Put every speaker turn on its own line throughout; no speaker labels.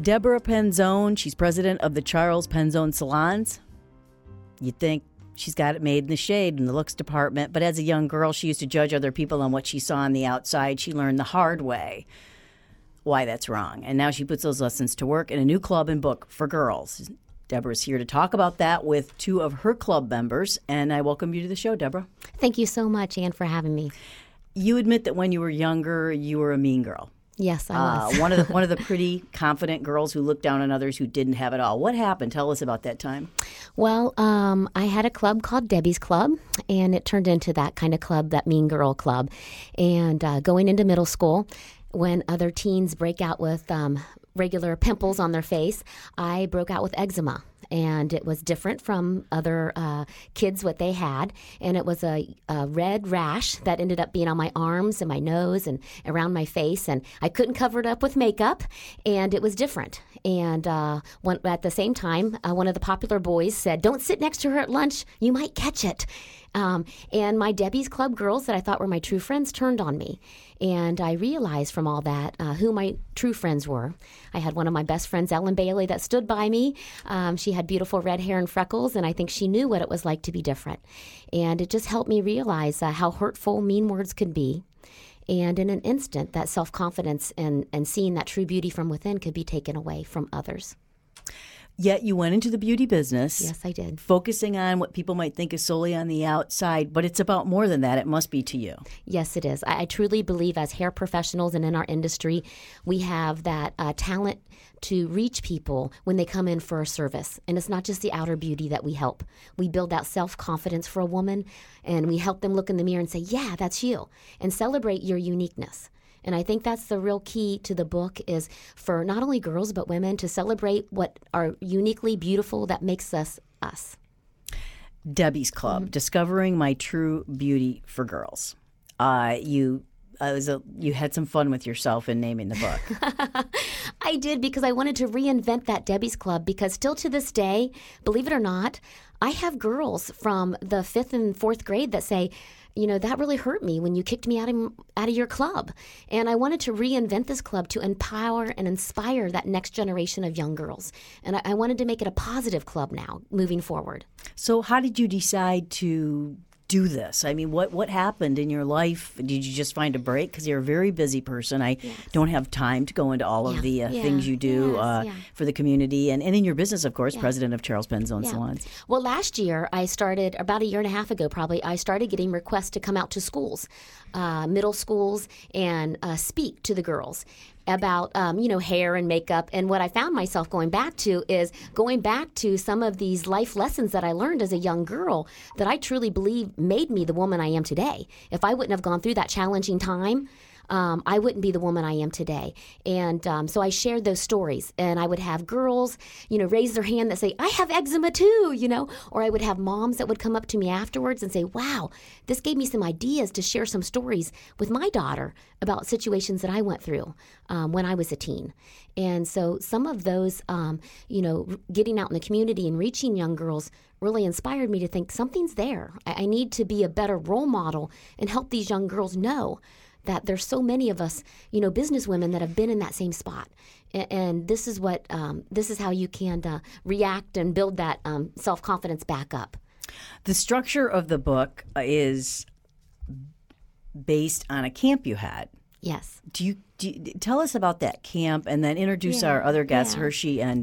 Deborah Penzone, she's president of the Charles Penzone Salons. You'd think she's got it made in the shade in the looks department, but as a young girl, she used to judge other people on what she saw on the outside. She learned the hard way why that's wrong, and now she puts those lessons to work in a new club and book for girls. Deborah's here to talk about that with two of her club members, and I welcome you to the show, Deborah.
Thank you so much, Ann, for having me.
You admit that when you were younger, you were a mean girl.
Yes, I was.
one of the pretty confident girls who looked down on others who didn't have it all. What happened? Tell us about that time.
Well, I had a club called Debbie's Club, and it turned into that kind of club, that mean girl club. And going into middle school, when other teens break out with regular pimples on their face, I broke out with eczema. And it was different from other kids, what they had. And it was a red rash that ended up being on my arms and my nose and around my face. And I couldn't cover it up with makeup. And it was different. And at the same time, one of the popular boys said, "Don't sit next to her at lunch. You might catch it." And my Debbie's Club girls that I thought were my true friends turned on me. And I realized from all that who my true friends were. I had one of my best friends, Ellen Bailey, that stood by me. She had beautiful red hair and freckles, and I think she knew what it was like to be different. And it just helped me realize how hurtful mean words could be. And in an instant, that self-confidence and seeing that true beauty from within could be taken away from others.
Yet you went into the beauty business.
Yes, I did.
Focusing on what people might think is solely on the outside, but it's about more than that. It must be to you.
Yes, it is. I truly believe as hair professionals and in our industry, we have that talent to reach people when they come in for a service. And it's not just the outer beauty that we help. We build that self-confidence for a woman, and we help them look in the mirror and say, yeah, that's you, and celebrate your uniqueness. And I think that's the real key to the book is for not only girls but women to celebrate what are uniquely beautiful that makes us us.
Debbie's Club, Discovering My True Beauty for Girls. You had some fun with yourself in naming the book.
I did because I wanted to reinvent that Debbie's Club because still to this day, believe it or not, I have girls from the 5th and 4th grade that say, you know, that really hurt me when you kicked me out of your club. And I wanted to reinvent this club to empower and inspire that next generation of young girls. And I wanted to make it a positive club now, moving forward.
So how did you decide to do this? I mean, what happened in your life? Did you just find a break? Because you're a very busy person. I don't have time to go into all of the things you do for the community. And in your business, of course, president of Charles Penzone Salons.
Well, last year, I started, about a year and a half ago probably, I started getting requests to come out to schools, middle schools, and speak to the girls about, hair and makeup. And what I found myself going back to some of these life lessons that I learned as a young girl that I truly believe made me the woman I am today. If I wouldn't have gone through that challenging time, I wouldn't be the woman I am today. And so I shared those stories, and I would have girls, raise their hand that say, I have eczema too, or I would have moms that would come up to me afterwards and say, wow, this gave me some ideas to share some stories with my daughter about situations that I went through when I was a teen. And so some of those, getting out in the community and reaching young girls really inspired me to think something's there. I need to be a better role model and help these young girls know that there's so many of us, businesswomen that have been in that same spot. And this is this is how you can react and build that self-confidence back up.
The structure of the book is based on a camp you had.
Yes.
Do you tell us about that camp and then introduce our other guests, Hershey and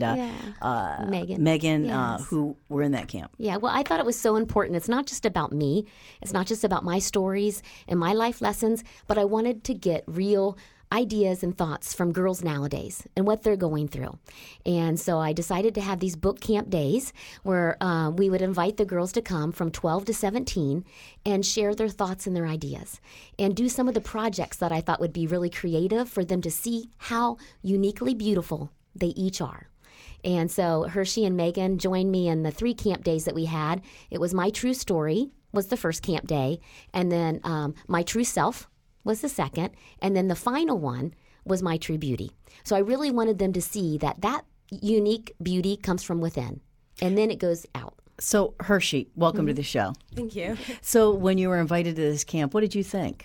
Megan,
yes.
Who were in that camp?
Yeah, well, I thought it was so important. It's not just about me. It's not just about my stories and my life lessons, but I wanted to get real ideas and thoughts from girls nowadays and what they're going through. And so I decided to have these book camp days where we would invite the girls to come from 12 to 17 and share their thoughts and their ideas and do some of the projects that I thought would be really creative for them to see how uniquely beautiful they each are. And so Hershey and Megan joined me in the 3 camp days that we had. It was My True Story was the first camp day, and then My True Self was the second, and then the final one was My True Beauty. So I really wanted them to see that unique beauty comes from within, and then it goes out.
So, Hershey, welcome to the show.
Thank you.
So when you were invited to this camp, what did you think?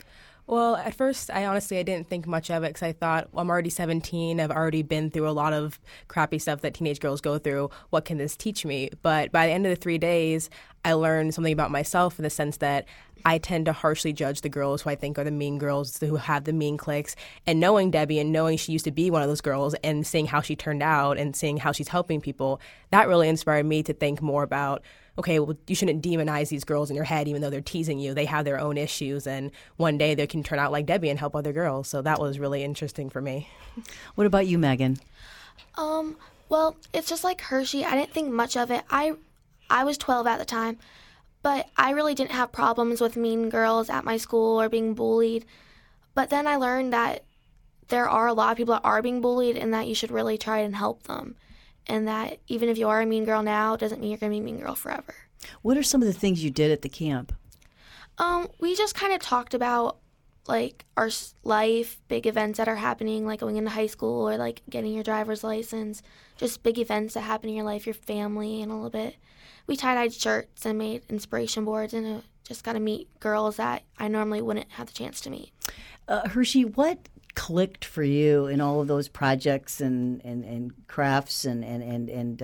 Well, at first, I didn't think much of it because I thought, well, I'm already 17. I've already been through a lot of crappy stuff that teenage girls go through. What can this teach me? But by the end of the 3 days, I learned something about myself in the sense that I tend to harshly judge the girls who I think are the mean girls, who have the mean cliques. And knowing Debbie and knowing she used to be one of those girls and seeing how she turned out and seeing how she's helping people, that really inspired me to think more about, okay, well, you shouldn't demonize these girls in your head even though they're teasing you. They have their own issues, and one day they can turn out like Debbie and help other girls. So that was really interesting for me.
What about you, Megan?
Well, it's just like Hershey. I didn't think much of it. I was 12 at the time, but I really didn't have problems with mean girls at my school or being bullied. But then I learned that there are a lot of people that are being bullied and that you should really try and help them. And that even if you are a mean girl now, it doesn't mean you're going to be a mean girl forever.
What are some of the things you did at the camp?
We just kind of talked about, like, our life, big events that are happening, like going into high school or, like, getting your driver's license, just big events that happen in your life, your family, and a little bit. We tie-dyed shirts and made inspiration boards and just got to meet girls that I normally wouldn't have the chance to meet.
Hershey, what clicked for you in all of those projects and crafts and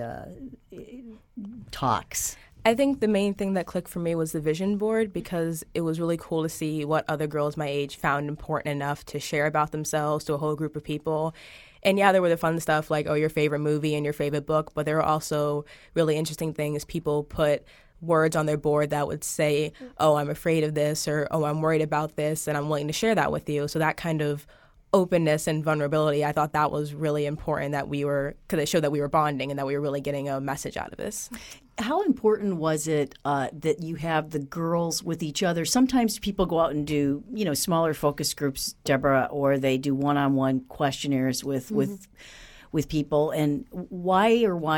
talks?
I think the main thing that clicked for me was the vision board because it was really cool to see what other girls my age found important enough to share about themselves to a whole group of people. And yeah, there were the fun stuff like, oh, your favorite movie and your favorite book, but there were also really interesting things. People put words on their board that would say, oh, I'm afraid of this, or oh, I'm worried about this, and I'm willing to share that with you. So that kind of openness and vulnerability, I thought that was really important that we were, because it showed that we were bonding and that we were really getting a message out of this.
How important was it that you have the girls with each other? Sometimes people go out and do, smaller focus groups, Deborah, or they do one-on-one questionnaires with people. And why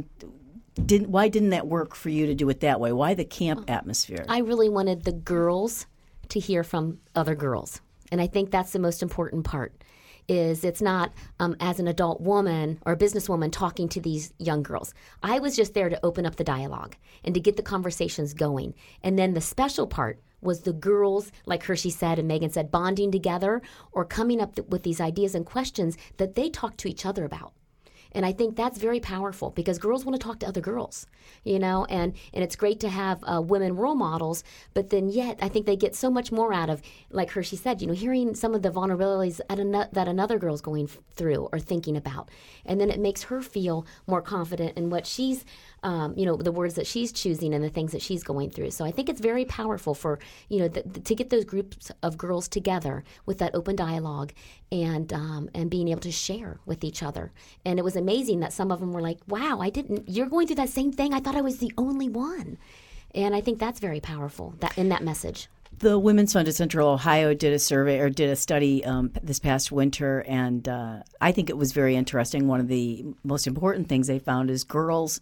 didn't that work for you to do it that way? Why the camp atmosphere?
I really wanted the girls to hear from other girls. And I think that's the most important part, is it's not as an adult woman or a businesswoman talking to these young girls. I was just there to open up the dialogue and to get the conversations going. And then the special part was the girls, like Hershey said and Megan said, bonding together or coming up with these ideas and questions that they talk to each other about. And I think that's very powerful because girls want to talk to other girls, and it's great to have women role models, but then yet I think they get so much more out of, like Hershey said, hearing some of the vulnerabilities that another girl's going through or thinking about. And then it makes her feel more confident in what she's, the words that she's choosing and the things that she's going through. So I think it's very powerful for, to get those groups of girls together with that open dialogue and being able to share with each other. And it was amazing that some of them were like, wow, you're going through that same thing. I thought I was the only one. And I think that's very powerful in that message.
The Women's Fund of Central Ohio did a survey or did a study this past winter, and I think it was very interesting. One of the most important things they found is girls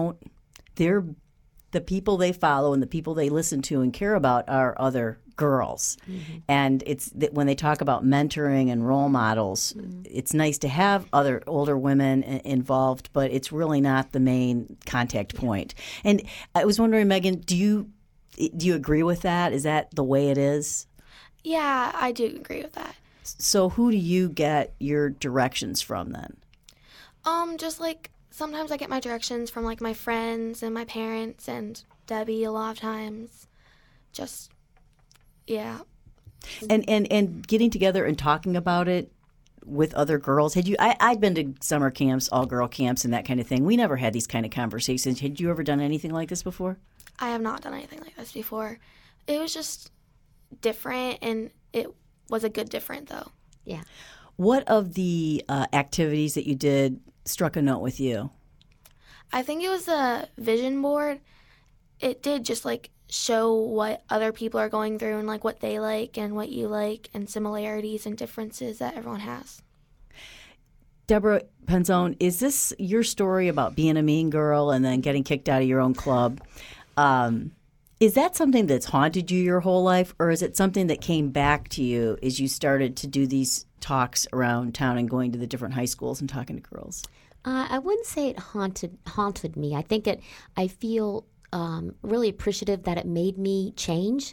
the people they follow and the people they listen to and care about are other girls. Mm-hmm. And it's that when they talk about mentoring and role models, it's nice to have other older women involved, but it's really not the main contact point. And I was wondering, Megan, do you agree with that? Is that the way it is?
Yeah, I do agree with that.
So who do you get your directions from then?
Just like sometimes I get my directions from like my friends and my parents and Debbie a lot of times. Just, yeah.
And getting together and talking about it with other girls. I'd been to summer camps, all-girl camps and that kind of thing. We never had these kind of conversations. Had you ever done anything like this before?
I have not done anything like this before. It was just different, and it was a good different, though.
Yeah.
What of the activities that you did struck a note with you?
I think it was the vision board. It did just, like, show what other people are going through and, like, what they like and what you like and similarities and differences that everyone has.
Deborah Penzone, is this your story about being a mean girl and then getting kicked out of your own club? Is that something that's haunted you your whole life, or is it something that came back to you as you started to do these talks around town and going to the different high schools and talking to girls?
I wouldn't say it haunted me. I think I feel really appreciative that it made me change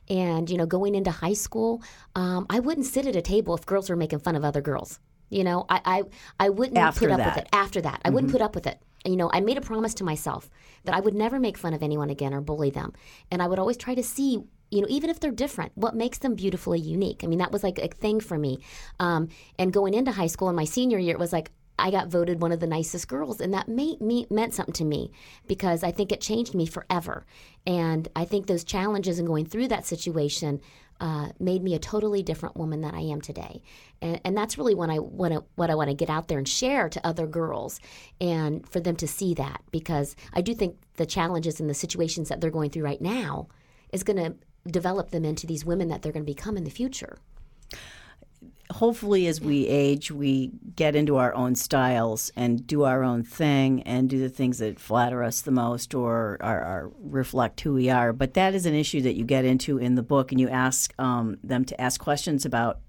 And, going into high school, I wouldn't sit at a table if girls were making fun of other girls. I wouldn't put up with it. After that, I wouldn't put up with it. I made a promise to myself that I would never make fun of anyone again or bully them. And I would always try to see, even if they're different, what makes them beautifully unique. I mean, that was like a thing for me. And going into high school in my senior year, it was like I got voted one of the nicest girls. And that meant something to me because I think it changed me forever. And I think those challenges and going through that situation made me a totally different woman than I am today. And that's really what I want to get out there and share to other girls and for them to see that, because I do think the challenges and the situations that they're going through right now is going to develop them into these women that they're going to become in the future.
Hopefully, as we age, we get into our own styles and do our own thing and do the things that flatter us the most or reflect who we are. But that is an issue that you get into in the book, and you ask them to ask questions about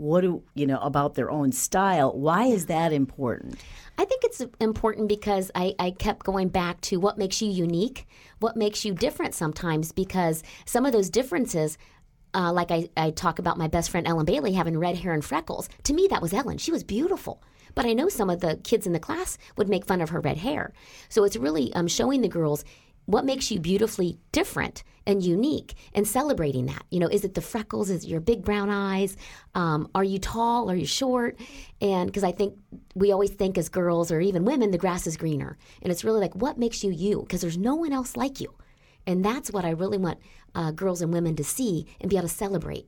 about their own style. Why is that important?
I think it's important because I kept going back to what makes you unique, what makes you different sometimes, because some of those differences, like I talk about my best friend Ellen Bailey having red hair and freckles. To me, that was Ellen. She was beautiful. But I know some of the kids in the class would make fun of her red hair. So it's really showing the girls what makes you beautifully different and unique and celebrating that. Is it the freckles? Is it your big brown eyes? Are you tall? Are you short? And because I think we always think as girls or even women, the grass is greener. And it's really like, what makes you you? Because there's no one else like you. And that's what I really want girls and women to see and be able to celebrate.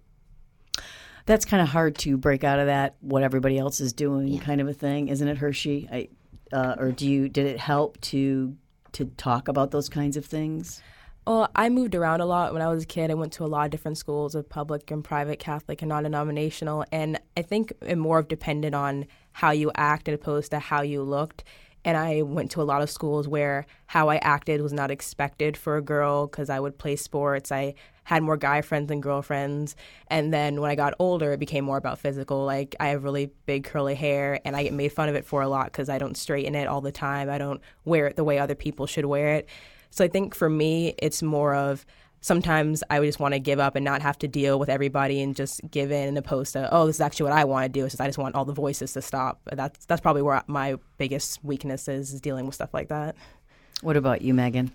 That's kind of hard to break out of that, what everybody else is doing kind of a thing, isn't it, Hershey? Or did it help to talk about those kinds of things?
Well, I moved around a lot when I was a kid. I went to a lot of different schools of public and private, Catholic and non-denominational. And I think it more depended on how you act as opposed to how you looked. And I went to a lot of schools where how I acted was not expected for a girl because I would play sports. I had more guy friends than girlfriends. And then when I got older, it became more about physical. Like, I have really big curly hair, and I get made fun of it for a lot because I don't straighten it all the time. I don't wear it the way other people should wear it. So I think for me, it's more of sometimes I would just want to give up and not have to deal with everybody and just give in opposed to, this is actually what I want to do. It's just I just want all the voices to stop. That's probably where my biggest weakness is dealing with stuff like that.
What about you, Megan?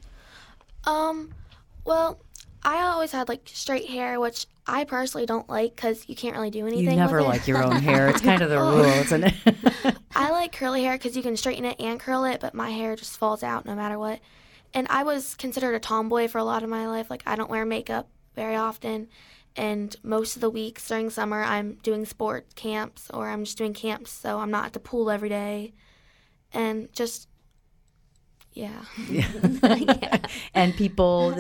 Well, I always had straight hair, which I personally don't like because you can't really do anything with it.
You never like your own hair. It's kind of the rule, isn't it?
I like curly hair because you can straighten it and curl it, but my hair just falls out no matter what. And I was considered a tomboy for a lot of my life. I don't wear makeup very often. And most of the weeks during summer, I'm doing sport camps or I'm just doing camps, so I'm not at the pool every day. And just, yeah.
And people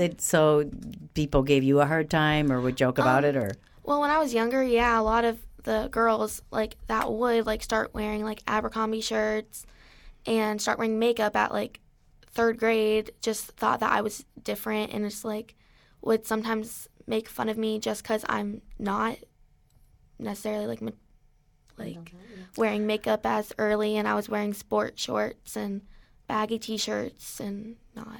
gave you a hard time or would joke about it? Or?
Well, when I was younger, a lot of the girls that would start wearing Abercrombie shirts and start wearing makeup at third grade, just thought that I was different and just would sometimes make fun of me just because I'm not necessarily wearing makeup as early, and I was wearing sport shorts and baggy t-shirts and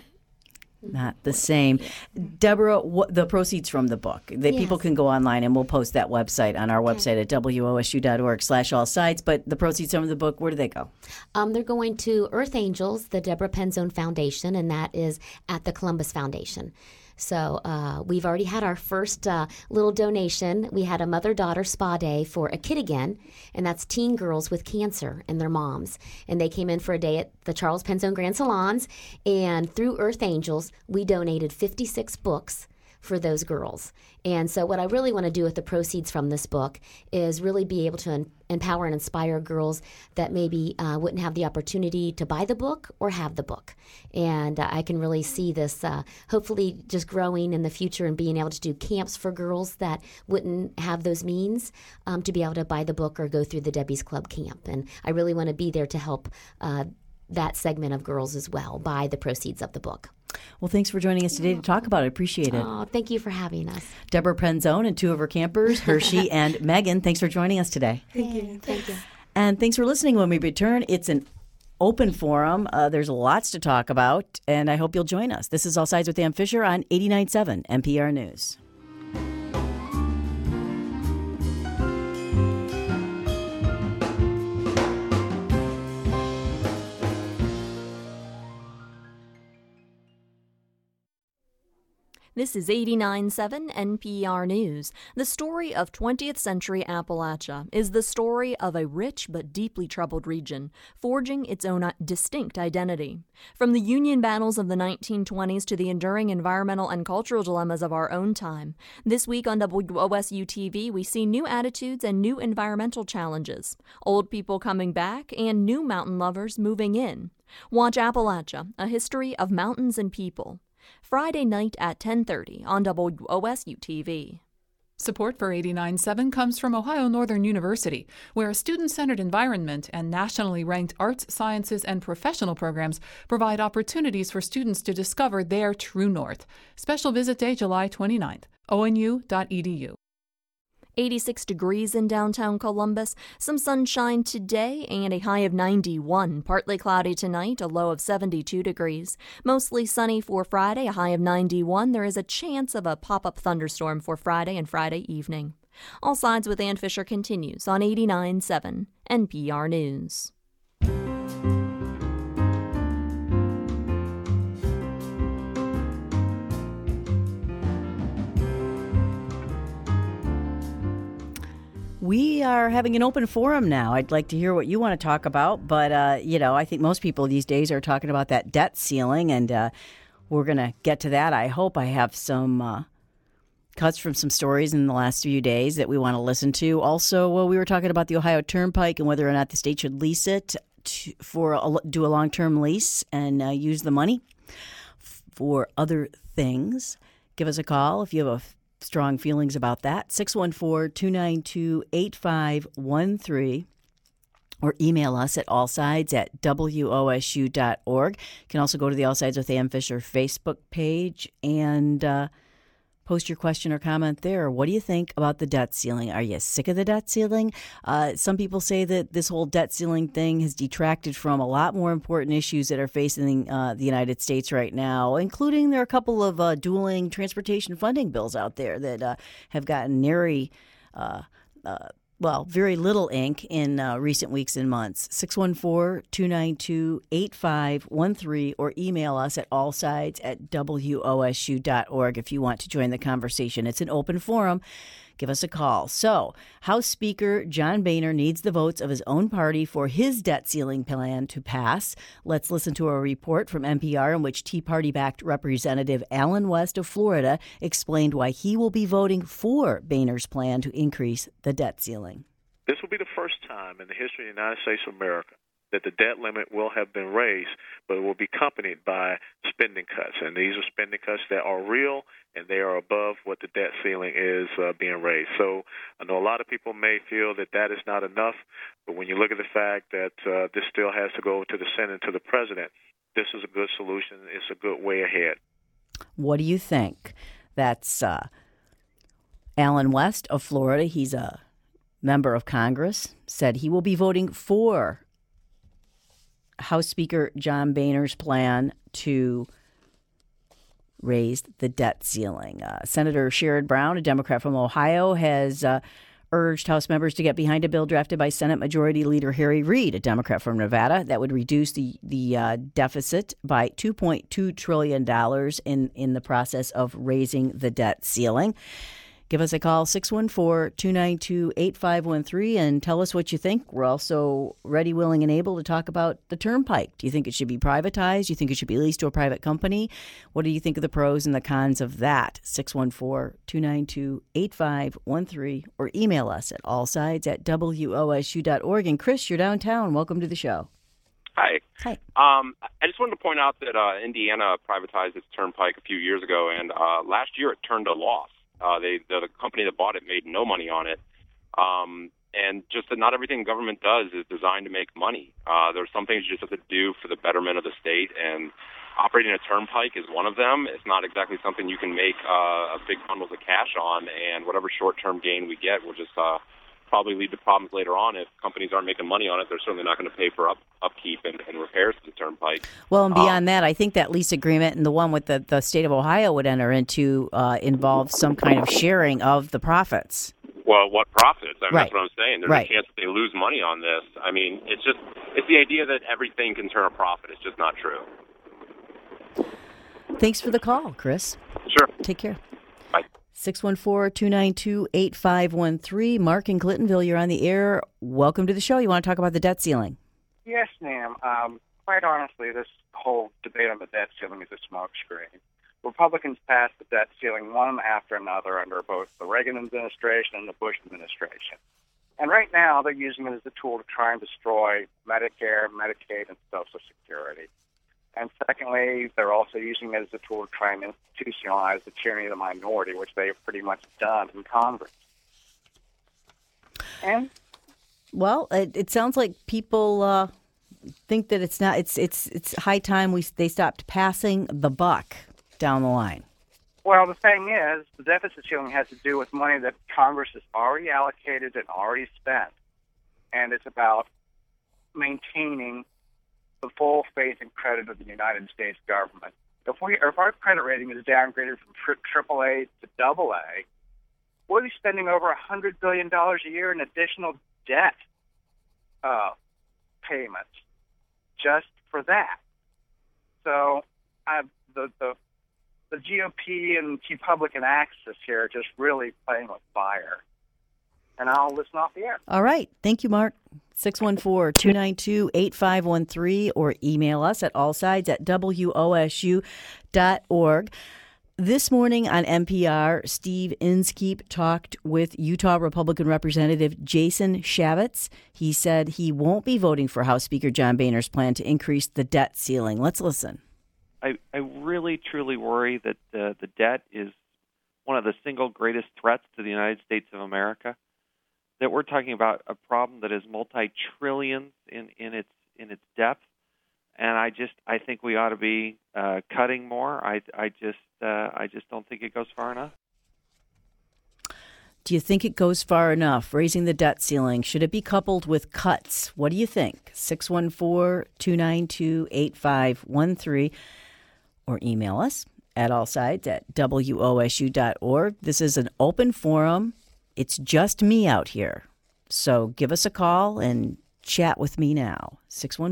not
the same. Deborah, the proceeds from the book, people can go online, and we'll post that website on our website at wosu.org/all-sides. But the proceeds from the book, where do they go?
They're going to Earth Angels, the Deborah Penzone Foundation, and that is at the Columbus Foundation. So we've already had our first little donation. We had a mother-daughter spa day for a kid again, and that's teen girls with cancer and their moms. And they came in for a day at the Charles Penzone Grand Salons, and through Earth Angels, we donated 56 books for those girls. And so what I really want to do with the proceeds from this book is really be able to empower and inspire girls that maybe wouldn't have the opportunity to buy the book or have the book. And I can really see this hopefully just growing in the future and being able to do camps for girls that wouldn't have those means to be able to buy the book or go through the Debbie's Club camp. And I really want to be there to help that segment of girls as well by the proceeds of the book.
Well, thanks for joining us today to talk about it. Appreciate it.
Oh, thank you for having us.
Deborah Penzone and two of her campers, Hershey and Megan, thanks for joining us today.
Thank you.
Thank you.
And thanks for listening. When we return, it's an open forum. There's lots to talk about, and I hope you'll join us. This is All Sides with Ann Fisher on 89.7 NPR News.
This is 89.7 NPR News. The story of 20th century Appalachia is the story of a rich but deeply troubled region, forging its own distinct identity. From the Union battles of the 1920s to the enduring environmental and cultural dilemmas of our own time, this week on WOSU-TV, we see new attitudes and new environmental challenges, old people coming back, and new mountain lovers moving in. Watch Appalachia, a history of mountains and people. Friday night at 10:30 on WOSU-TV.
Support for 89.7 comes from Ohio Northern University, where a student-centered environment and nationally ranked arts, sciences, and professional programs provide opportunities for students to discover their true north. Special visit day July 29th, onu.edu.
86 degrees in downtown Columbus, some sunshine today and a high of 91. Partly cloudy tonight, a low of 72 degrees. Mostly sunny for Friday, a high of 91. There is a chance of a pop-up thunderstorm for Friday and Friday evening. All Sides with Ann Fisher continues on 89.7 NPR News.
We are having an open forum now. I'd like to hear what you want to talk about, but, I think most people these days are talking about that debt ceiling, and we're going to get to that. I hope I have some cuts from some stories in the last few days that we want to listen to. Also, we were talking about the Ohio Turnpike and whether or not the state should lease it do a long-term lease and use the money for other things. Give us a call if you have a strong feelings about that. 614-292-8513 or email us at allsides@wosu.org. You can also go to the All Sides with Ann Fisher Facebook page and post your question or comment there. What do you think about the debt ceiling? Are you sick of the debt ceiling? Some people say that this whole debt ceiling thing has detracted from a lot more important issues that are facing the United States right now, including there are a couple of dueling transportation funding bills out there that have gotten very little ink in recent weeks and months. 614-292-8513 or email us at allsides@wosu.org if you want to join the conversation. It's an open forum. Give us a call. So, House Speaker John Boehner needs the votes of his own party for his debt ceiling plan to pass. Let's listen to a report from NPR in which Tea Party-backed Representative Allen West of Florida explained why he will be voting for Boehner's plan to increase the debt ceiling.
This will be the first time in the history of the United States of America that the debt limit will have been raised, but it will be accompanied by spending cuts. And these are spending cuts that are real, and they are above what the debt ceiling is being raised. So I know a lot of people may feel that that is not enough, but when you look at the fact that this still has to go to the Senate, to the President, this is a good solution. It's a good way ahead.
What do you think? That's Allen West of Florida. He's a member of Congress, said he will be voting for House Speaker John Boehner's plan to raise the debt ceiling. Senator Sherrod Brown, a Democrat from Ohio, has urged House members to get behind a bill drafted by Senate Majority Leader Harry Reid, a Democrat from Nevada, that would reduce the deficit by $2.2 trillion in the process of raising the debt ceiling. Give us a call, 614-292-8513, and tell us what you think. We're also ready, willing, and able to talk about the Turnpike. Do you think it should be privatized? Do you think it should be leased to a private company? What do you think of the pros and the cons of that? 614-292-8513, or email us at allsides@wosu.org. And Chris, you're downtown. Welcome to the show.
Hi.
Hi.
I just wanted to point out that Indiana privatized its Turnpike a few years ago, and last year it turned a loss. The company that bought it made no money on it. And just that not everything government does is designed to make money. There's some things you just have to do for the betterment of the state, and operating a turnpike is one of them. It's not exactly something you can make big bundles of cash on, and whatever short-term gain we get will just probably lead to problems later on. If companies aren't making money on it, they're certainly not going to pay for upkeep and repairs to the turnpike.
Well, and beyond that, I think that lease agreement and the one with the state of Ohio would enter into involves some kind of sharing of the profits.
Well, what profits? I mean,
Right.
That's what I'm saying. There's
Right.
a chance that they lose money on this. I mean, it's the idea that everything can turn a profit. It's just not true.
Thanks for the call, Chris.
Sure.
Take care.
Bye.
614-292-8513. Mark in Clintonville, you're on the air. Welcome to the show. You want to talk about the debt ceiling?
Yes, ma'am. Quite honestly, this whole debate on the debt ceiling is a smokescreen. Republicans passed the debt ceiling one after another under both the Reagan administration and the Bush administration. And right now, they're using it as a tool to try and destroy Medicare, Medicaid, and Social Security. And secondly, they're also using it as a tool to try and institutionalize the tyranny of the minority, which they've pretty much done in Congress. And
well, it sounds like people think that it's not. It's high time they stopped passing the buck down the line.
Well, the thing is, the deficit ceiling has to do with money that Congress has already allocated and already spent, and it's about maintaining the full faith and credit of the United States government. If our credit rating is downgraded from AAA to AA, we'll be spending over $100 billion a year in additional debt payments just for that. So the GOP and Republican axis here are just really playing with fire. And I'll listen off the air.
All right. Thank you, Mark. 614-292-8513 or email us at allsides@wosu.org. This morning on NPR, Steve Inskeep talked with Utah Republican Representative Jason Shavitz. He said he won't be voting for House Speaker John Boehner's plan to increase the debt ceiling. Let's listen.
I really, truly worry that the debt is one of the single greatest threats to the United States of America. That we're talking about a problem that is multi-trillions in its depth, and I think we ought to be cutting more. I just don't think it goes far enough.
Do you think it goes far enough? Raising the debt ceiling, should it be coupled with cuts? What do you think? 614-292-8513 or email us at allsides@wosu.org. This is an open forum. It's just me out here. So give us a call and chat with me now.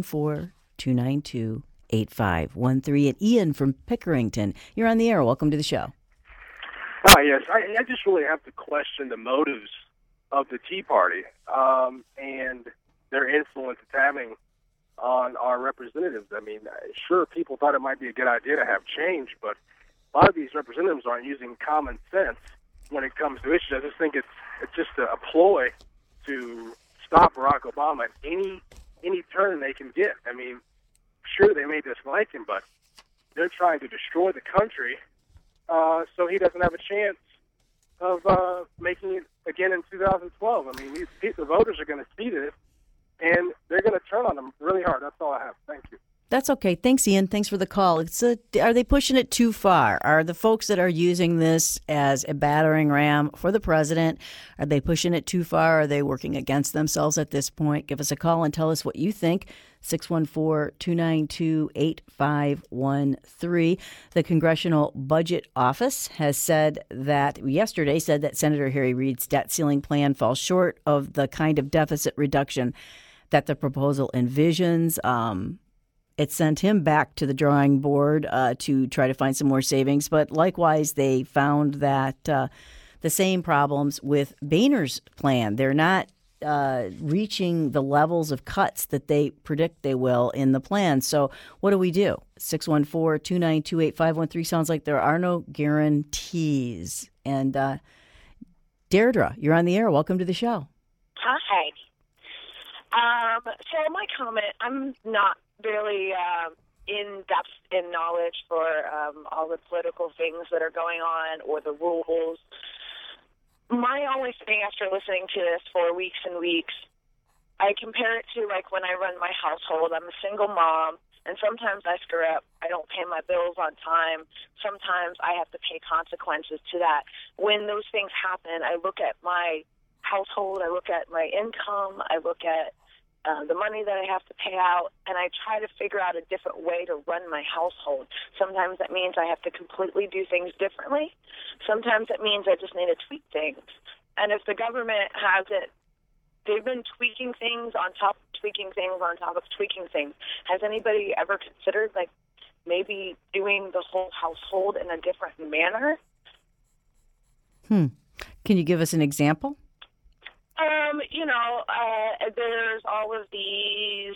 614-292-8513. And Ian from Pickerington, you're on the air. Welcome to the show.
Hi, yes. I just really have to question the motives of the Tea Party and their influence it's having on our representatives. I mean, sure, people thought it might be a good idea to have change, but a lot of these representatives aren't using common sense when it comes to issues. I just think it's just a ploy to stop Barack Obama at any turn they can get. I mean, sure, they may dislike him, but they're trying to destroy the country so he doesn't have a chance of making it again in 2012. I mean, the voters are going to see this, and they're going to turn on him really hard. That's all I have. Thank you.
That's okay. Thanks, Ian. Thanks for the call. Are they pushing it too far? Are the folks that are using this as a battering ram for the president, are they pushing it too far? Are they working against themselves at this point? Give us a call and tell us what you think. 614-292-8513. The Congressional Budget Office has yesterday said that Senator Harry Reid's debt ceiling plan falls short of the kind of deficit reduction that the proposal envisions. It sent him back to the drawing board to try to find some more savings. But likewise, they found that the same problems with Boehner's plan. They're not reaching the levels of cuts that they predict they will in the plan. So what do we do? 614-292-8513 sounds like there are no guarantees. And Deirdre, you're on the air. Welcome to the show.
Hi. So my comment, I'm not really in depth in knowledge for all the political things that are going on or the rules. My only thing after listening to this for weeks and weeks, I compare it to like when I run my household. I'm a single mom, and sometimes I screw up. I don't pay my bills on time. Sometimes I have to pay consequences to that. When those things happen, I look at my household, I look at my income, I look at the money that I have to pay out, and I try to figure out a different way to run my household. Sometimes that means I have to completely do things differently. Sometimes it means I just need to tweak things. And if the government hasn't, they've been tweaking things on top of tweaking things on top of tweaking things. Has anybody ever considered, like, maybe doing the whole household in a different manner?
Can you give us an example?
There's all of these,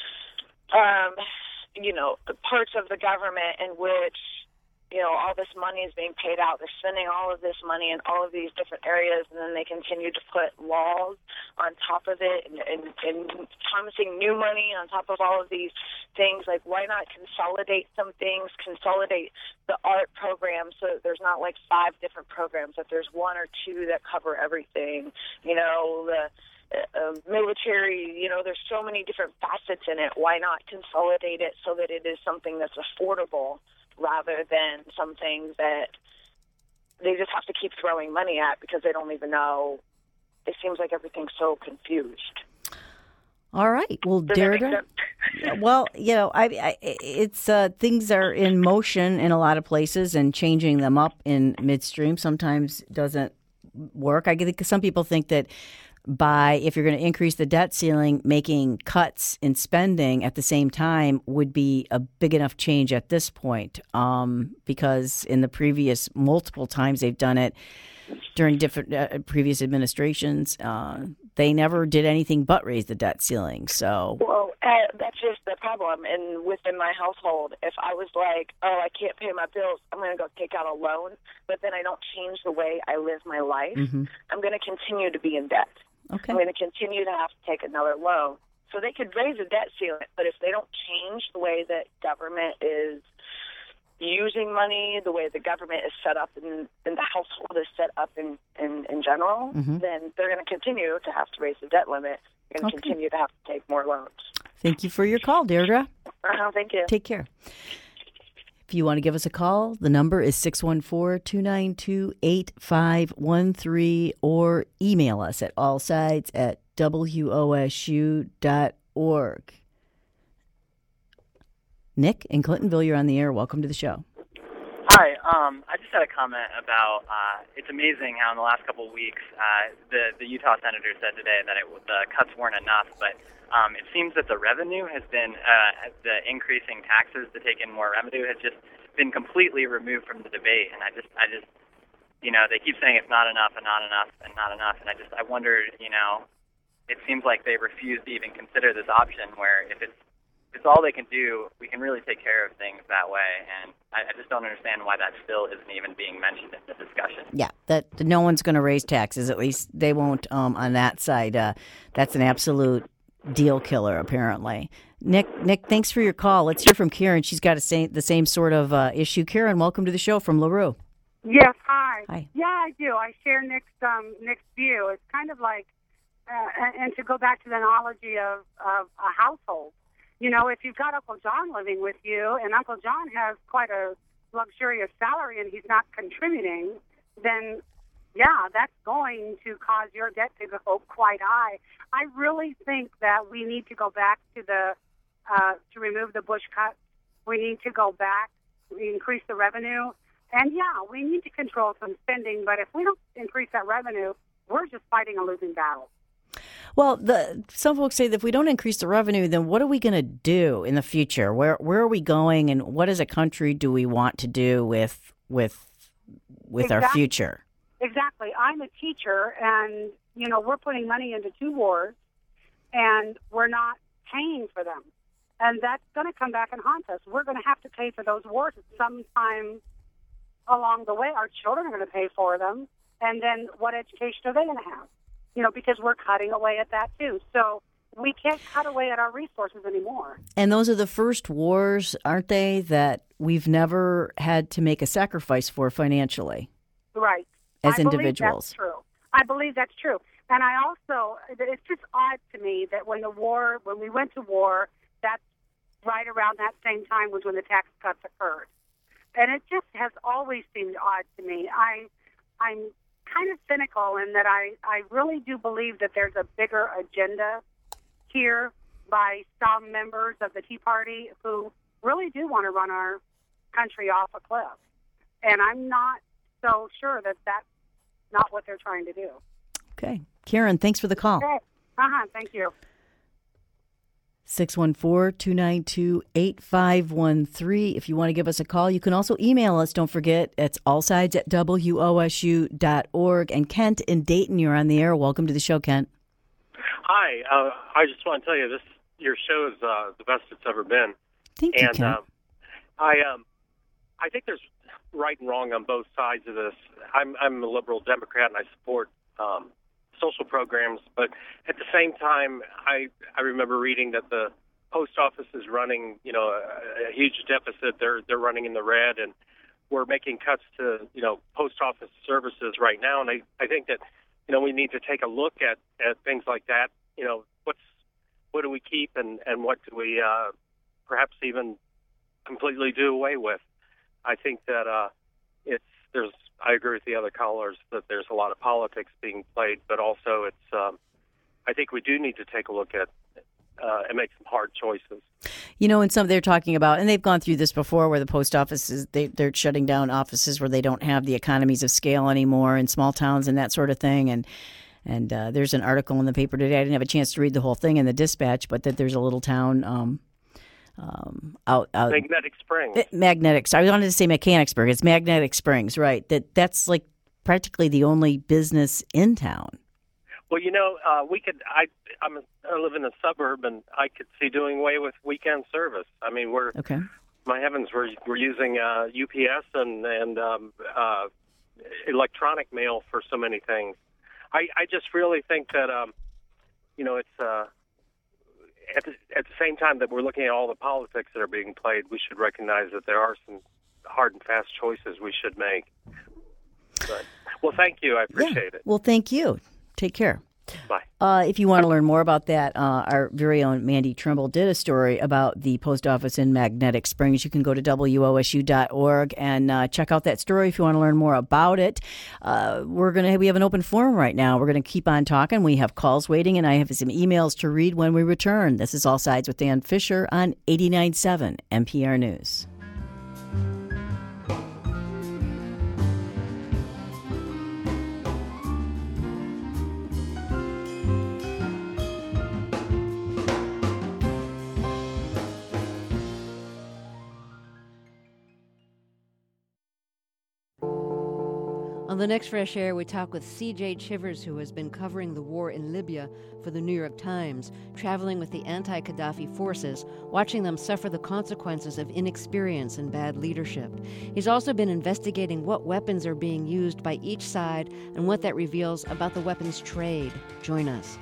parts of the government in which, all this money is being paid out. They're spending all of this money in all of these different areas, and then they continue to put laws on top of it and promising new money on top of all of these things. Like, why not consolidate some things, consolidate the art program so that there's not like 5 different programs, that there's 1 or 2 that cover everything. The military, there's so many different facets in it. Why not consolidate it so that it is something that's affordable rather than something that they just have to keep throwing money at because they don't even know? It seems like everything's so confused.
All right. Well, Deirdre, it's things are in motion in a lot of places, and changing them up in midstream sometimes doesn't work. I think some people think that if you're going to increase the debt ceiling, making cuts in spending at the same time would be a big enough change at this point, because in the previous multiple times they've done it during different previous administrations, they never did anything but raise the debt ceiling. So,
that's just the problem. And within my household, if I was like, I can't pay my bills, I'm going to go take out a loan, but then I don't change the way I live my life, I'm going to continue to be in debt.
Okay.
I'm going to continue to have to take another loan. So they could raise a debt ceiling, but if they don't change the way that government is using money, the way the government is set up and the household is set up in general, then they're going to continue to have to raise the debt limit. They're going to continue to have to take more loans.
Thank you for your call, Deirdre.
Thank you.
Take care. If you want to give us a call, the number is 614-292-8513, or email us at allsides@wosu.org. Nick in Clintonville, you're on the air. Welcome to the show.
Hi. I just had a comment about it's amazing how in the last couple of weeks the Utah senator said today that the cuts weren't enough, but it seems that the revenue has been the increasing taxes to take in more revenue has just been completely removed from the debate, and I just they keep saying it's not enough and not enough and not enough, and I wondered, it seems like they refuse to even consider this option where if it's all they can do, we can really take care of things that way. And I just don't understand why that still isn't even being mentioned in the discussion.
Yeah, that no one's going to raise taxes. At least they won't on that side. That's an absolute deal killer, apparently. Nick, thanks for your call. Let's hear from Karen. She's got the same sort of issue. Karen, welcome to the show from LaRue.
Yes, hi.
Hi.
Yeah, I do. I share Nick's view. It's kind of like, and to go back to the analogy of a household. If you've got Uncle John living with you and Uncle John has quite a luxurious salary and he's not contributing, then, yeah, that's going to cause your debt to go quite high. I really think that we need to go back to to remove the Bush cuts. We need to go back, increase the revenue. And, yeah, we need to control some spending, but if we don't increase that revenue, we're just fighting a losing battle.
Well, some folks say that if we don't increase the revenue, then what are we going to do in the future? Where are we going, and what as a country do we want to do with our future?
Exactly. I'm a teacher, and we're putting money into 2 wars, and we're not paying for them, and that's going to come back and haunt us. We're going to have to pay for those wars sometime along the way. Our children are going to pay for them, and then what education are they going to have? Because we're cutting away at that, too. So we can't cut away at our resources anymore. And
those are the first wars, aren't they, that we've never had to make a sacrifice for financially?
Right.
As individuals.
I believe that's true. And I also, it's just odd to me that when we went to war, that's right around that same time was when the tax cuts occurred. And it just has always seemed odd to me. I'm kind of cynical in that I really do believe that there's a bigger agenda here by some members of the Tea Party who really do want to run our country off a cliff. And I'm not so sure that that's not what they're trying to do.
Okay. Karen, thanks for the call.
Okay. Thank you.
614-292-8513. If you want to give us a call, you can also email us. Don't forget, it's allsides@wosu.org. And Kent in Dayton, you're on the air. Welcome to the show, Kent.
Hi. I just want to tell you, your show is the best it's ever been.
Thank you, Kent.
I think there's right and wrong on both sides of this. I'm a liberal Democrat, and I support social programs, but at the same time, I remember reading that the post office is running, a huge deficit. They're running in the red, and we're making cuts to, post office services right now. And I think that, we need to take a look at things like that. What do we keep, and what do we perhaps even completely do away with? I think that I agree with the other callers that there's a lot of politics being played, but also I think we do need to take a look at and make some hard choices.
And some they're talking about, and they've gone through this before, where the post offices, they're shutting down offices where they don't have the economies of scale anymore in small towns and that sort of thing. And there's an article in the paper today. I didn't have a chance to read the whole thing in the Dispatch, but that there's a little town out
Magnetic Springs.
I wanted to say Mechanicsburg. It's Magnetic Springs, right? That's like practically the only business in town.
Well, we could. I live in a suburb, and I could see doing away with weekend service. I mean, my heavens, we're using UPS and electronic mail for so many things. I just really think that it's. At the same time that we're looking at all the politics that are being played, we should recognize that there are some hard and fast choices we should make. Well, thank you. I appreciate it.
Well, thank you. Take care.
Bye.
If you want to learn more about that, our very own Mandy Trimble did a story about the post office in Magnetic Springs. You can go to WOSU.org and check out that story if you want to learn more about it. We have an open forum right now. We're going to keep on talking. We have calls waiting, and I have some emails to read when we return. This is All Sides with Dan Fisher on 89.7 NPR News.
On the next Fresh Air, we talk with C.J. Chivers, who has been covering the war in Libya for the New York Times, traveling with the anti-Gaddafi forces, watching them suffer the consequences of inexperience and bad leadership. He's also been investigating what weapons are being used by each side and what that reveals about the weapons trade. Join us.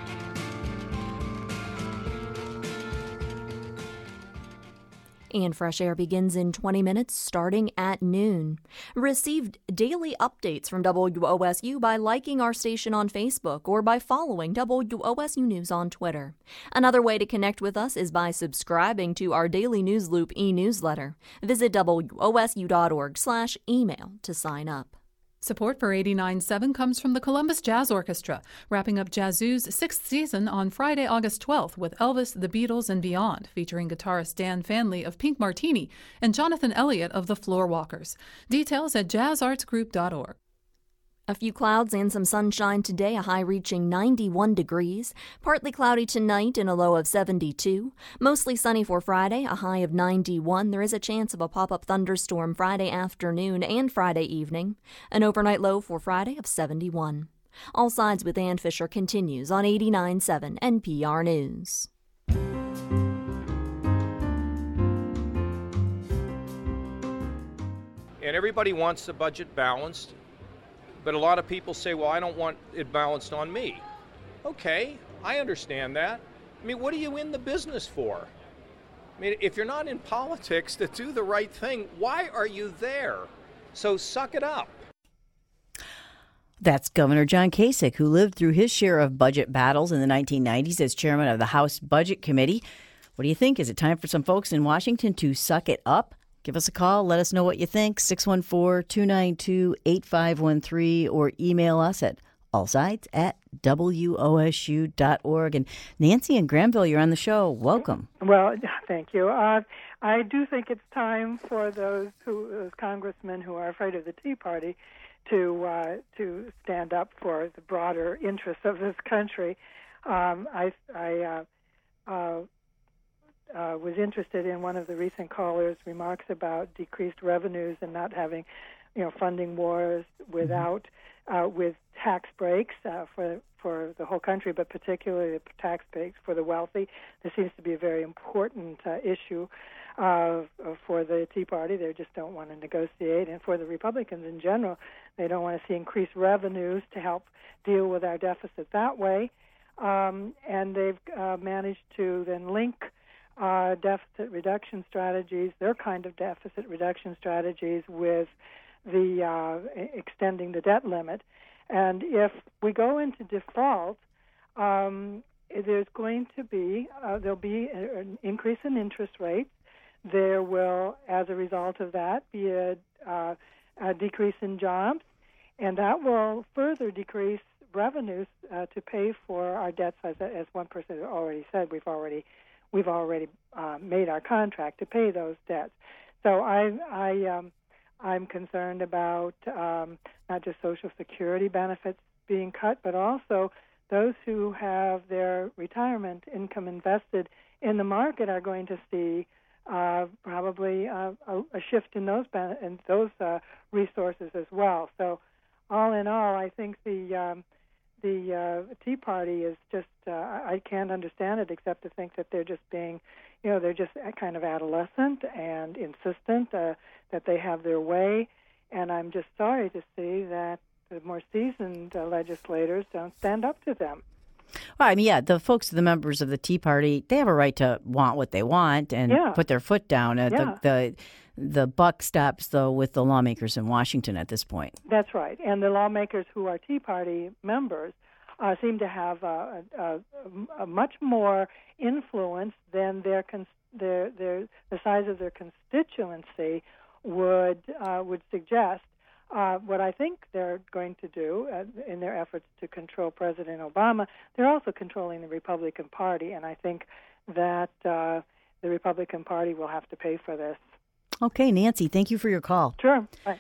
And Fresh Air begins in 20 minutes, starting at noon. Received daily updates from WOSU by liking our station on Facebook or by following WOSU News on Twitter. Another way to connect with us is by subscribing to our daily News Loop e-newsletter. Visit WOSU.org/email to sign up.
Support for 89.7 comes from the Columbus Jazz Orchestra, wrapping up Jazzoo's 6th season on Friday, August 12th with Elvis, the Beatles, and Beyond, featuring guitarist Dan Fanley of Pink Martini and Jonathan Elliott of the Floorwalkers. Details at jazzartsgroup.org.
A few clouds and some sunshine today, a high reaching 91 degrees. Partly cloudy tonight and a low of 72. Mostly sunny for Friday, a high of 91. There is a chance of a pop-up thunderstorm Friday afternoon and Friday evening. An overnight low for Friday of 71. All Sides with Ann Fisher continues on 89.7 NPR News.
And everybody wants the budget balanced. But a lot of people say, well, I don't want it balanced on me. Okay, I understand that. I mean, what are you in the business for? I mean, if you're not in politics to do the right thing, why are you there? So suck it up.
That's Governor John Kasich, who lived through his share of budget battles in the 1990s as chairman of the House Budget Committee. What do you think? Is it time for some folks in Washington to suck it up? Give us a call. Let us know what you think. 614-292-8513 or email us at allsides@wosu.org. And Nancy in Granville, you're on the show. Welcome.
Well, thank you. I do think it's time for those congressmen who are afraid of the Tea Party to stand up for the broader interests of this country. was interested in one of the recent callers' remarks about decreased revenues and not having, funding wars without with tax breaks for the whole country, but particularly the tax breaks for the wealthy. This seems to be a very important issue for the Tea Party. They just don't want to negotiate, and for the Republicans in general, they don't want to see increased revenues to help deal with our deficit that way. And they've managed to then link deficit reduction strategies, their kind of deficit reduction strategies, with the extending the debt limit. And if we go into default, there's going to be there'll be an increase in interest rates. There will, as a result of that, be a decrease in jobs, and that will further decrease revenues to pay for our debts. As one person already said, we've already made our contract to pay those debts. So I'm concerned about not just Social Security benefits being cut, but also those who have their retirement income invested in the market are going to see probably a shift in those resources as well. So, all in all, I think the Tea Party is just I can't understand it except to think that they're just being, they're just kind of adolescent and insistent that they have their way. And I'm just sorry to see that the more seasoned legislators don't stand up to them.
Well, I mean, yeah, the members of the Tea Party, they have a right to want what they want and put their foot down. The buck stops, though, with the lawmakers in Washington at this point.
That's right. And the lawmakers who are Tea Party members seem to have a much more influence than the size of their constituency would suggest. What I think they're going to do in their efforts to control President Obama, they're also controlling the Republican Party, and I think that the Republican Party will have to pay for this.
Okay, Nancy, thank you for your call.
Sure. Bye.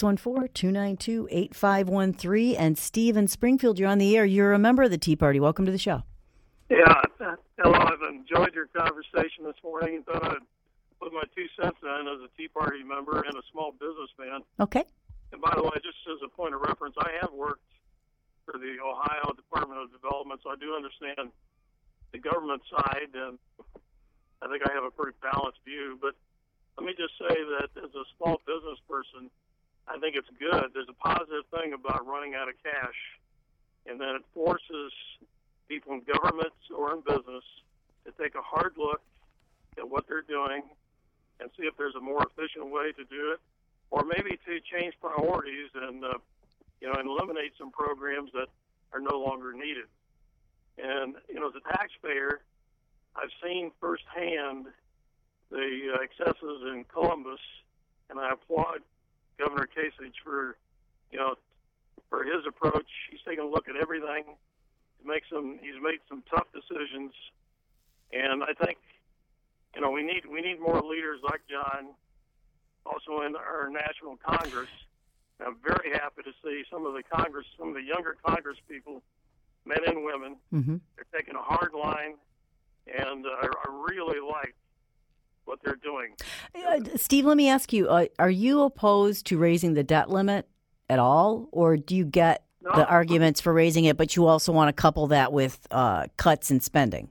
614-292-8513. And Steve in Springfield, you're on the air. You're a member of the Tea Party. Welcome to the show.
Yeah, hello. I've enjoyed your conversation this morning and thought I'd put my 2 cents in as a Tea Party member and a small businessman.
Okay.
And by the way, just as a point of reference, I have worked for the Ohio Department of Development, so I do understand the government side, and I think I have a pretty balanced view. But let me just say that as a small business person, I think it's good. There's a positive thing about running out of cash, and then it forces people in governments or in business to take a hard look at what they're doing and see if there's a more efficient way to do it, or maybe to change priorities and eliminate some programs that are no longer needed. And as a taxpayer, I've seen firsthand the excesses in Columbus, and I applaud Governor Kasich for his approach. He's taken a look at everything. He's made some tough decisions, and I think we need more leaders like John, also in our national Congress. And I'm very happy to see some of the younger Congress people, men and women, they're taking a hard line, and I really like what they're doing.
Steve, let me ask you, are you opposed to raising the debt limit at all, or do you get the arguments for raising it, but you also want to couple that with cuts in spending?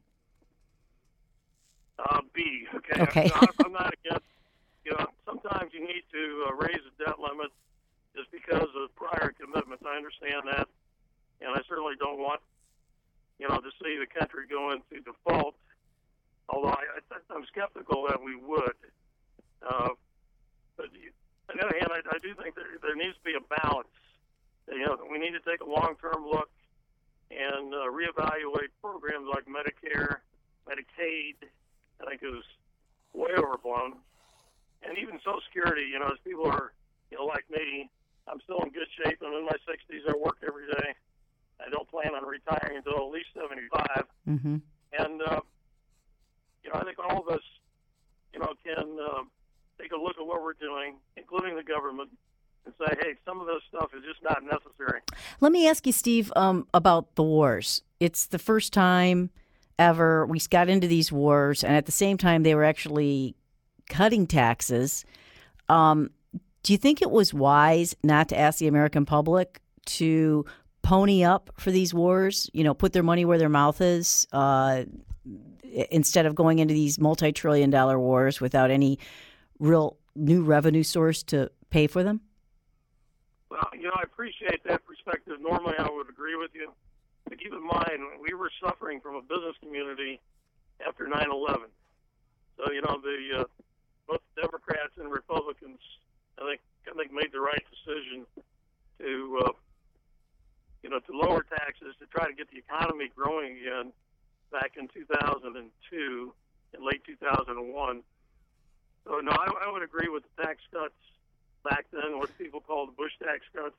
B, okay. I'm not against, sometimes you need to raise the debt limit just because of prior commitments. I understand that, and I certainly don't want, to see the country go into default, although I'm skeptical that we would. But on the other hand, I do think there needs to be a balance. We need to take a long-term look and reevaluate programs like Medicare, Medicaid. I think it was way overblown. And even Social Security, as people are, like me, I'm still in good shape. I'm in my 60s. I work every day. I don't plan on retiring until at least 75.
Mm-hmm.
And, I think all of us, can take a look at what we're doing, including the government, and say, hey, some of this stuff is just not necessary.
Let me ask you, Steve, about the wars. It's the first time ever. We got into these wars, and at the same time, they were actually cutting taxes. Do you think it was wise not to ask the American public to pony up for these wars, put their money where their mouth is, instead of going into these multi-trillion-dollar wars without any real new revenue source to pay for them?
Well, I appreciate that perspective. Normally, I would agree with you. But keep in mind, we were suffering from a business community after 9/11. So, both Democrats and Republicans, I think made the right decision to lower taxes to try to get the economy growing again back in 2002 and late 2001. So, no, I would agree with the tax cuts back then, what people call the Bush tax cuts.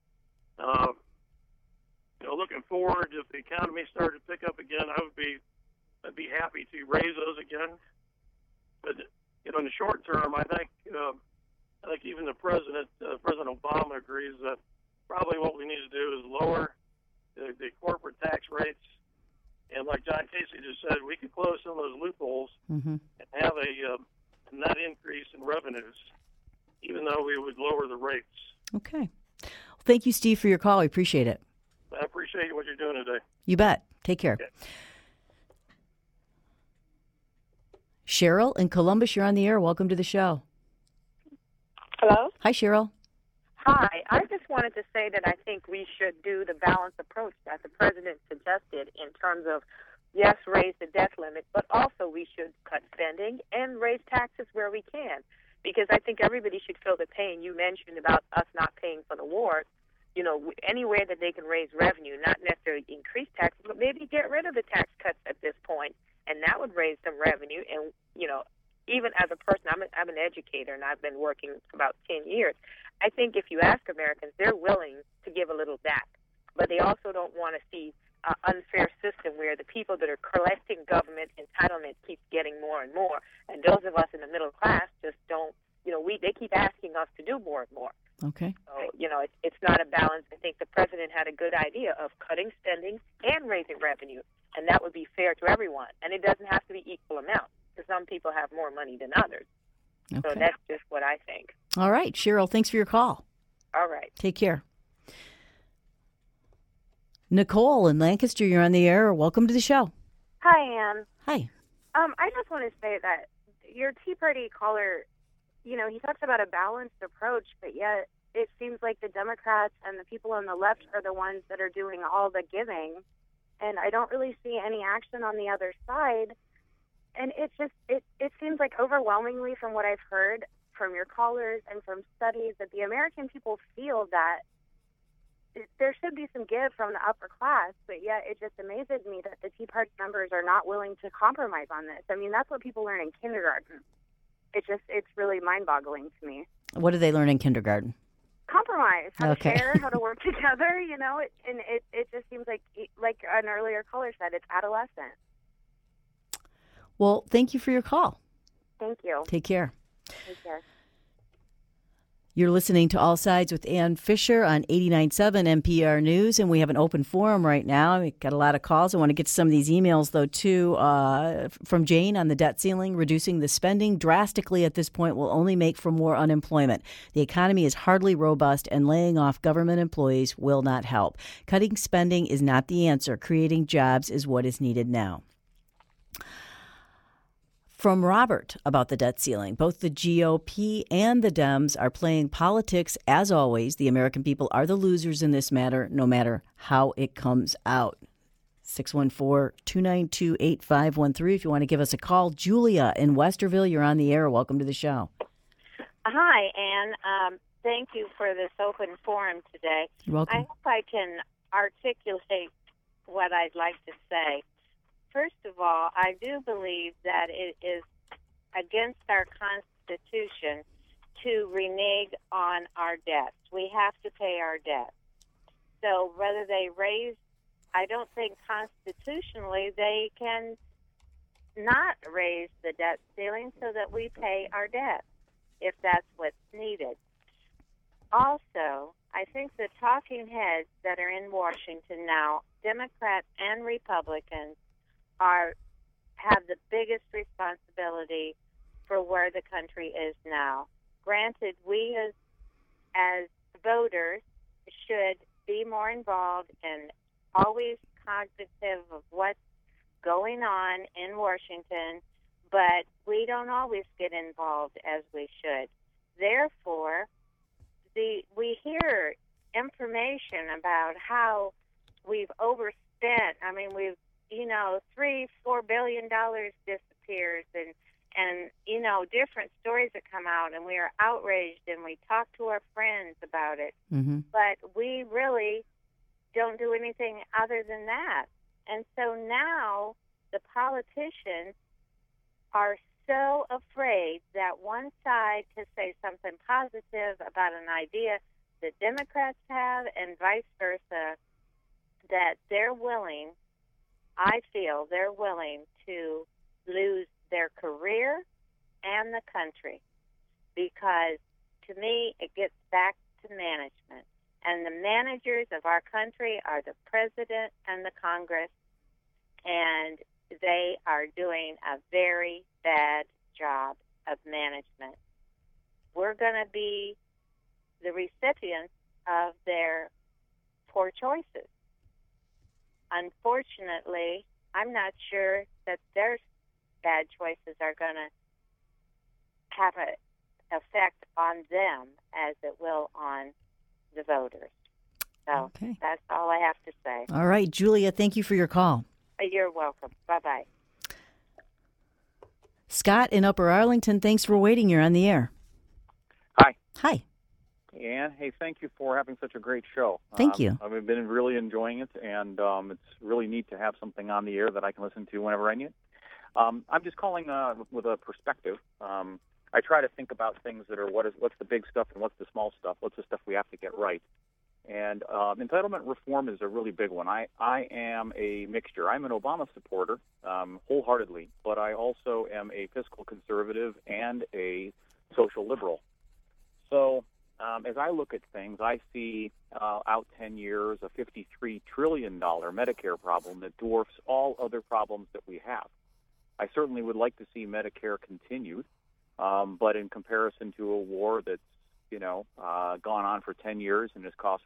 Looking forward, if the economy started to pick up again, I'd be happy to raise those again. But in the short term, I think even the President Obama agrees that probably what we need to do is lower the corporate tax rates. And like John Casey just said, we could close some of those loopholes and have a net increase in revenues, even though we would lower the rates.
Okay. Well, thank you, Steve, for your call. I appreciate it.
I appreciate what you're doing today.
You bet. Take care. Okay. Cheryl in Columbus, you're on the air. Welcome to the show.
Hello?
Hi, Cheryl.
Hi. I just wanted to say that I think we should do the balanced approach that the president suggested in terms of, yes, raise the debt limit, but also we should cut spending and raise taxes where we can, because I think everybody should feel the pain. You mentioned about us not paying for the war. Anywhere that they can raise revenue, not necessarily increase taxes, but maybe get rid of the tax cuts at this point, and that would raise some revenue. And, even as a person, I'm an educator, and I've been working about 10 years. I think if you ask Americans, they're willing to give a little back, but they also don't want to see an unfair system where the people that are collecting government entitlement keep getting more and more, and those of us in the middle class just don't, they keep asking us to do more and more.
Okay.
So, it's not a balance. I think the president had a good idea of cutting spending and raising revenue, and that would be fair to everyone. And it doesn't have to be equal amounts, because some people have more money than others.
Okay.
So that's just what I think.
All right, Cheryl, thanks for your call.
All right.
Take care. Nicole in Lancaster, you're on the air. Welcome to the show.
Hi, Ann.
Hi.
I just want to say that your Tea Party caller, he talks about a balanced approach, but yet it seems like the Democrats and the people on the left are the ones that are doing all the giving, and I don't really see any action on the other side. And it seems like overwhelmingly from what I've heard from your callers and from studies that the American people feel that there should be some give from the upper class, but yet it just amazes me that the Tea Party members are not willing to compromise on this. I mean, that's what people learn in kindergarten. It's really mind-boggling to me.
What do they learn in kindergarten?
Compromise, how
Okay.
to share, how to work together, and it just seems like an earlier caller said, it's adolescent.
Well, thank you for your call.
Thank you.
Take care.
Take care.
You're listening to All Sides with Ann Fisher on 89.7 NPR News, and we have an open forum right now. We've got a lot of calls. I want to get to some of these emails, though, too, from Jane on the debt ceiling. Reducing the spending drastically at this point will only make for more unemployment. The economy is hardly robust, and laying off government employees will not help. Cutting spending is not the answer. Creating jobs is what is needed now. From Robert about the debt ceiling. Both the GOP and the Dems are playing politics as always. The American people are the losers in this matter, no matter how it comes out. 614-292-8513 if you want to give us a call. Julia in Westerville, you're on the air. Welcome to the show.
Hi, Ann. Thank you for this open forum today.
You're welcome.
I hope I can articulate what I'd like to say. First of all, I do believe that it is against our Constitution to renege on our debts. We have to pay our debts. So whether they raise, I don't think constitutionally they can not raise the debt ceiling so that we pay our debts, if that's what's needed. Also, I think the talking heads that are in Washington now, Democrats and Republicans, have the biggest responsibility for where the country is now. Granted, we as voters should be more involved and always cognitive of what's going on in Washington, but we don't always get involved as we should. Therefore, we hear information about how we've overspent. I mean, we've, $3-4 billion disappears and different stories that come out, and we are outraged and we talk to our friends about it.
Mm-hmm.
But we really don't do anything other than that. And so now the politicians are so afraid that one side to say something positive about an idea that Democrats have and vice versa, that I feel they're willing to lose their career and the country, because to me it gets back to management. And the managers of our country are the president and the Congress, and they are doing a very bad job of management. We're going to be the recipients of their poor choices. Unfortunately, I'm not sure that their bad choices are going to have an effect on them as it will on the voters. So That's all I have to say.
All right, Julia, thank you for your call.
You're welcome. Bye-bye.
Scott in Upper Arlington, thanks for waiting. You're on the air.
Hi.
Hi.
Ann, hey, thank you for having such a great show.
Thank you.
I've been really enjoying it, and it's really neat to have something on the air that I can listen to whenever I need it. I'm just calling with a perspective. I try to think about things that are what's the big stuff and what's the small stuff, what's the stuff we have to get right. And entitlement reform is a really big one. I am a mixture. I'm an Obama supporter wholeheartedly, but I also am a fiscal conservative and a social liberal. So as I look at things, I see out 10 years a $53 trillion Medicare problem that dwarfs all other problems that we have. I certainly would like to see Medicare continued, but in comparison to a war that's gone on for 10 years and has cost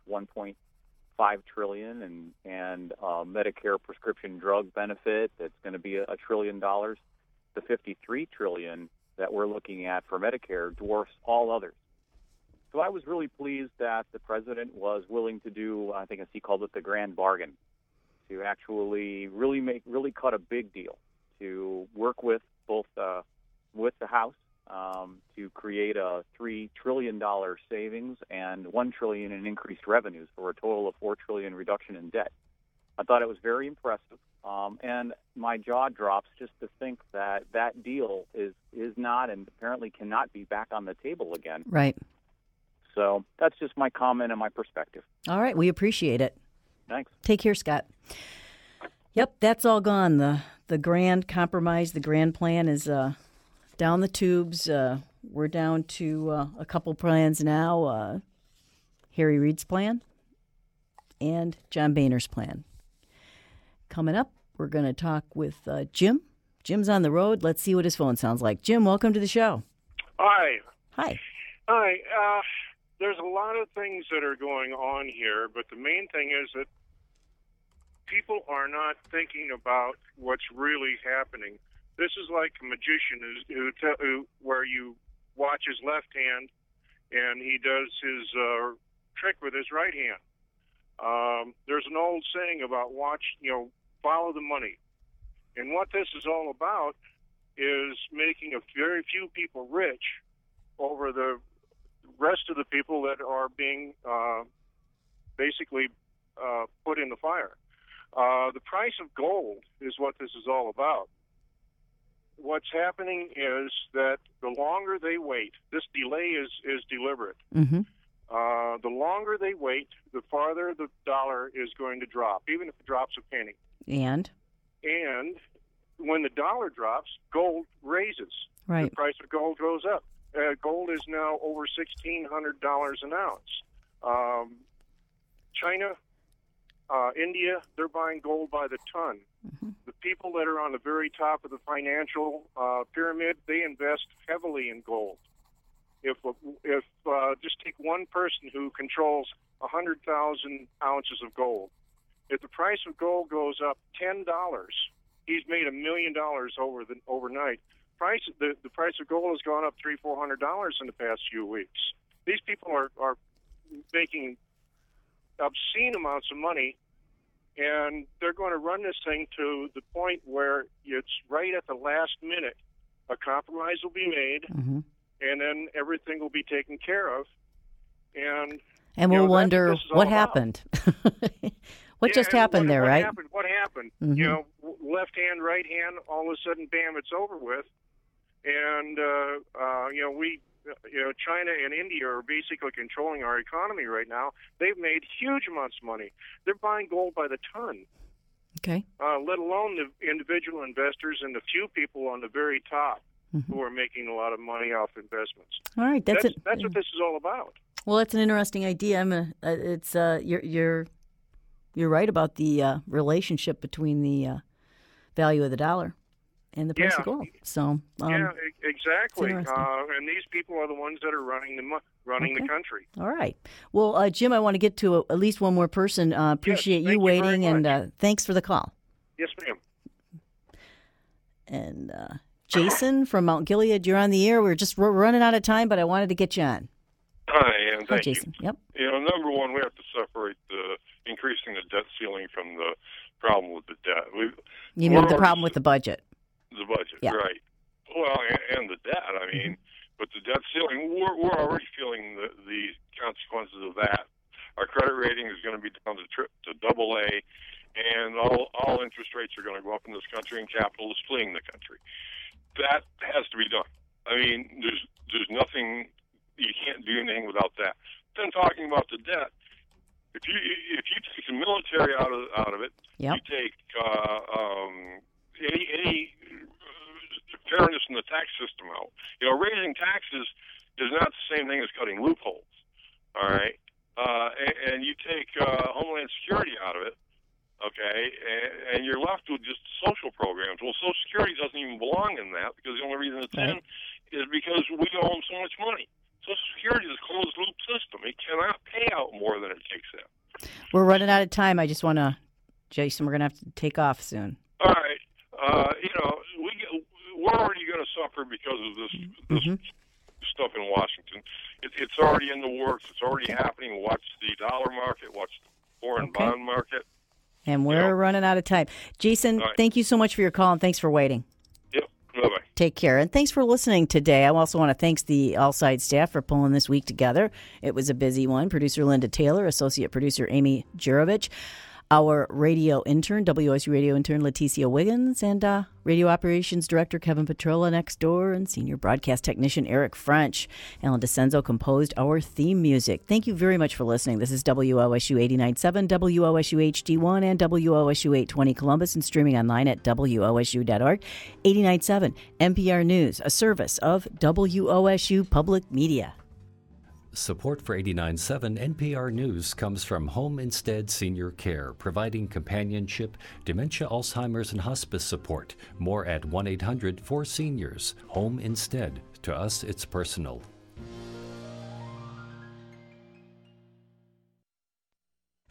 $1.5 trillion, and Medicare prescription drug benefit that's going to be $1 trillion, the $53 trillion that we're looking at for Medicare dwarfs all others. So I was really pleased that the president was willing to do, I think as he called it, the grand bargain, to actually really cut a big deal, to work with both with the House to create a $3 trillion savings and $1 trillion in increased revenues for a total of $4 trillion reduction in debt. I thought it was very impressive, and my jaw drops just to think that that deal is not and apparently cannot be back on the table again.
Right.
So that's just my comment and my perspective.
All right, we appreciate it.
Thanks.
Take care, Scott. Yep, that's all gone. The grand compromise, the grand plan is down the tubes. We're down to a couple plans now, Harry Reid's plan and John Boehner's plan. Coming up, we're going to talk with Jim. Jim's on the road. Let's see what his phone sounds like. Jim, welcome to the show.
Hi.
Hi.
Hi. There's a lot of things that are going on here, but the main thing is that people are not thinking about what's really happening. This is like a magician where you watch his left hand and he does his trick with his right hand. There's an old saying about follow the money. And what this is all about is making a very few people rich over the rest of the people that are being basically put in the fire. The price of gold is what this is all about. What's happening is that the longer they wait, this delay is deliberate.
Mm-hmm.
The longer they wait, the farther the dollar is going to drop, even if it drops a penny.
And
when the dollar drops, gold raises.
Right.
The price of gold goes up. Gold is now over $1,600 an ounce. China, India, they're buying gold by the ton.
Mm-hmm.
The people that are on the very top of the financial pyramid, they invest heavily in gold. If just take one person who controls 100,000 ounces of gold, if the price of gold goes up $10, he's made $1 million overnight. The price of gold has gone up $300-400 in the past few weeks. These people are making obscene amounts of money, and they're going to run this thing to the point where it's right at the last minute. A compromise will be made, and then everything will be taken care of. And
we'll wonder what happened. What just happened there, right?
What happened? You know, left hand, right hand, all of a sudden, bam, it's over with. And, China and India are basically controlling our economy right now. They've made huge amounts of money. They're buying gold by the ton.
Okay.
Let alone the individual investors and the few people on the very top who are making a lot of money off investments.
All right, that's
what this is all about.
Well, that's an interesting idea. You're right about the relationship between the value of the dollar and the price of gold. So
exactly. And these people are the ones that are running the country.
All right. Well, Jim, I want to get to at least one more person. Appreciate you waiting, and thanks for the call.
Yes, ma'am.
And Jason from Mount Gilead, you're on the air. We're running out of time, but I wanted to get you on.
Hi, and thank you.
Jason. Yep.
Number one, we have to separate the increasing the debt ceiling from the problem with the debt.
You mean the problem with the budget?
The budget,
yeah.
Right. Well, and the debt. I mean, but the debt ceiling, we're already feeling the consequences of that. Our credit rating is going to be down to AA, and all interest rates are going to go up in this country, and capital is fleeing the country. That has to be done. I mean, there's nothing. You can't do anything without that. Then talking about the debt, if you take the military out of it, you take any fairness in the tax system out. Raising taxes is not the same thing as cutting loopholes. All right, and you take Homeland Security out of it, okay, and you're left with just social programs. Well, Social Security doesn't even belong in that because the only reason it's in is because we owe them so much money. Social Security is a closed-loop system. It cannot pay out more than it takes in.
We're running out of time. I just want to, Jason, we're going to have to take off soon.
All right. We're already going to suffer because of this stuff in Washington. It's already in the works. It's already happening. Watch the dollar market. Watch the foreign bond market.
And we're running out of time. Jason, thank you so much for your call, and thanks for waiting.
Bye-bye.
Take care. And thanks for listening today. I also want to thank the All Sides staff for pulling this week together. It was a busy one. Producer Linda Taylor, Associate Producer Amy Jurovich, our radio intern, WSU radio intern Leticia Wiggins, and Radio Operations Director Kevin Petrola next door, and Senior Broadcast Technician Eric French. Alan DeCenzo composed our theme music. Thank you very much for listening. This is WOSU 89.7, WOSU HD1, and WOSU 820 Columbus, and streaming online at WOSU.org. 89.7 NPR News, a service of WOSU Public Media.
Support for 89.7 NPR News comes from Home Instead Senior Care, providing companionship, dementia, Alzheimer's, and hospice support. More at 1-800-4SENIORS. Home Instead. To us, it's personal.